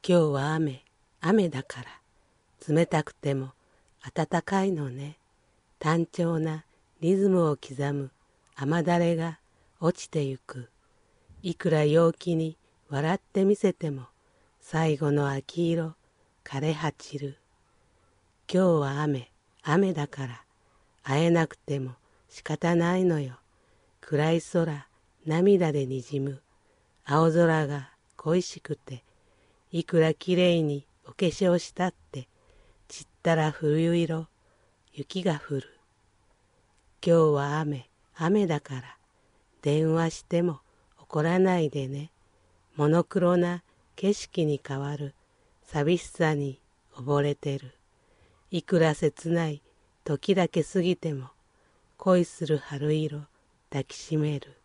今日は雨だから、冷たくても暖かいのね。単調なリズムを刻む雨だれが落ちてゆく。いくら陽気に笑ってみせても、最後の秋色枯れ果ちる。今日は雨だから、会えなくても仕方ないのよ。暗い空、涙でにじむ。青空が恋しくて、いくらきれいにお化粧したって、ちったら冬色、雪が降る。今日は雨だから、電話しても怒らないでね。モノクロな景色に変わる寂しさに溺れてる。いくら切ない時だけ過ぎても、恋する春色抱きしめる。